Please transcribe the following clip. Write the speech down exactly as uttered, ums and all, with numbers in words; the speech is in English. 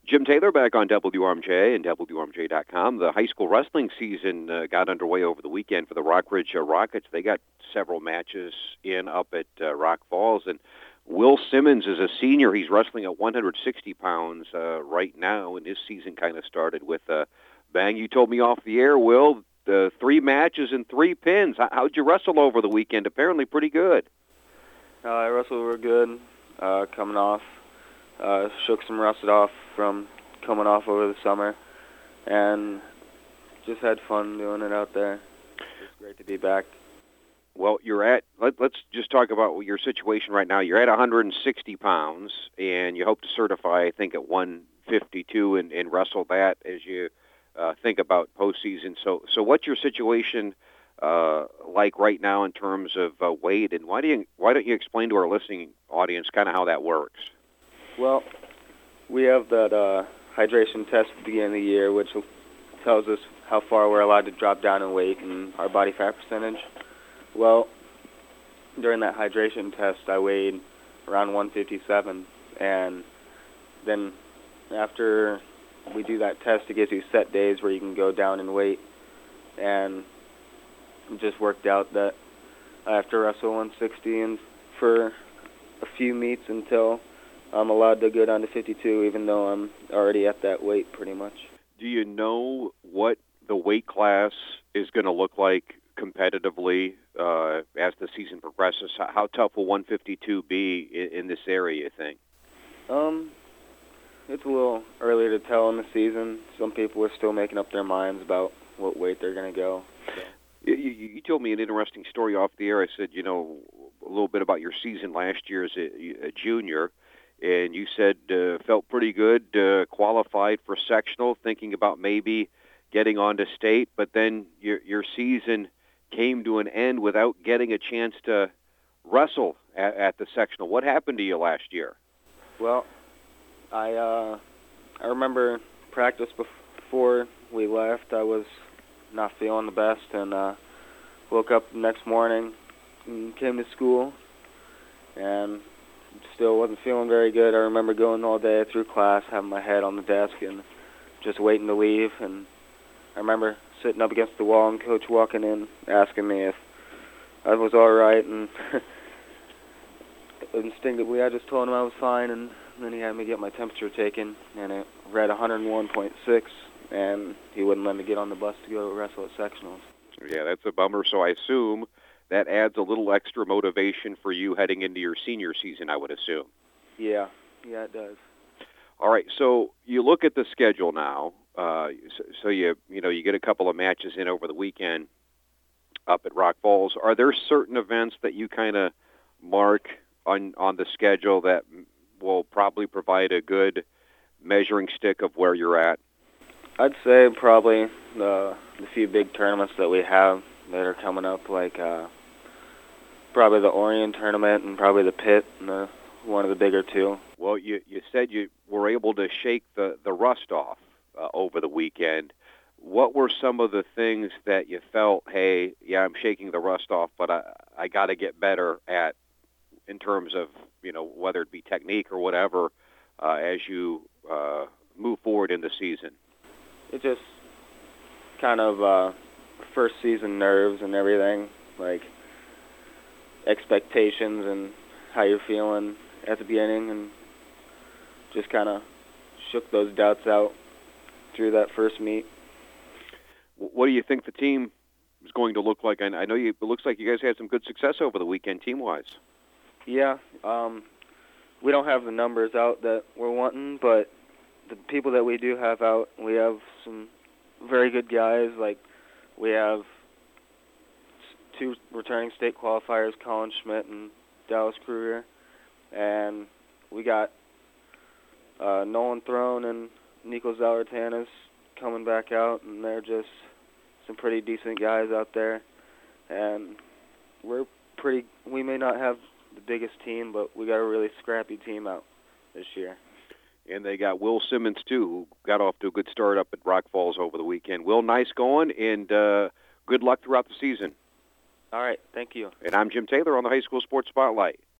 Jim Taylor back on W R M J and W R M J dot com. The high school wrestling season uh, got underway over the weekend for the Rockridge uh, Rockets. They got several matches in up at uh, Rock Falls, and Will Simmons is a senior. He's wrestling at one hundred sixty pounds uh, right now, and his season kind of started with a uh, bang. You told me off the air, Will, the three matches and three pins. How'd you wrestle over the weekend? Apparently pretty good. Uh, I wrestled real good, uh, coming off. Uh, shook some rust off from coming off over the summer, and just had fun doing it out there. It's great to be back. Well, you're at, let, let's just talk about your situation right now. You're at one hundred sixty pounds, and you hope to certify, I think, at one fifty-two and, and wrestle that as you uh, think about postseason. So, so what's your situation uh, like right now in terms of uh, weight, and why do you why don't you explain to our listening audience kind of how that works? Well, we have that uh, hydration test at the beginning of the year, which tells us how far we're allowed to drop down in weight and our body fat percentage. Well, during that hydration test, I weighed around one fifty-seven, and then after we do that test, it gives you set days where you can go down in weight, and it just worked out that I have to wrestle one sixty and for a few meets until I'm allowed to go down to fifty-two, even though I'm already at that weight pretty much. Do you know what the weight class is going to look like competitively uh, as the season progresses? How tough will one fifty-two be in, in this area, you think? Um, it's a little early to tell in the season. Some people are still making up their minds about what weight they're going to go. So. You, you, you told me an interesting story off the air. I said, you know, a little bit about your season last year as a, a junior. And you said uh, felt pretty good, uh, qualified for sectional, thinking about maybe getting on to state, but then your your season came to an end without getting a chance to wrestle at, at the sectional. What happened to you last year? Well, I uh, I remember practice before we left. I was not feeling the best, and uh, woke up the next morning and came to school, and still wasn't feeling very good. I remember going all day through class, having my head on the desk, and just waiting to leave. And I remember sitting up against the wall and Coach walking in, asking me if I was all right. And instinctively, I just told him I was fine. And then he had me get my temperature taken, and it read one oh one point six, and he wouldn't let me get on the bus to go wrestle at sectionals. Yeah, that's a bummer. So I assume that adds a little extra motivation for you heading into your senior season, I would assume. Yeah, yeah, it does. All right, so you look at the schedule now. Uh, so, so you you know you get a couple of matches in over the weekend up at Rock Falls. Are there certain events that you kind of mark on on the schedule that will probably provide a good measuring stick of where you're at? I'd say probably the the few big tournaments that we have that are coming up, like uh, probably the Orion tournament and probably the Pit, and the, one of the bigger two. Well, you you said you were able to shake the, the rust off uh, over the weekend. What were some of the things that you felt, hey, yeah, I'm shaking the rust off, but I I got to get better at in terms of, you know, whether it be technique or whatever, uh, as you uh, move forward in the season? It just kind of uh, first season nerves and everything, like expectations and how you're feeling at the beginning, and just kind of shook those doubts out through that first meet. What do you think the team is going to look like? I know you, it looks like you guys had some good success over the weekend team-wise. Yeah, um, we don't have the numbers out that we're wanting, but the people that we do have out, we have some very good guys. Like, we have two returning state qualifiers, Colin Schmidt and Dallas Kruger, and we got uh, Nolan Throne and Nico Zallertanis coming back out, and they're just some pretty decent guys out there. And we're pretty, we may not have the biggest team, but we got a really scrappy team out this year. And they got Will Simmons, too, who got off to a good start up at Rock Falls over the weekend. Will, nice going, and uh, good luck throughout the season. All right, thank you. And I'm Jim Taylor on the High School Sports Spotlight.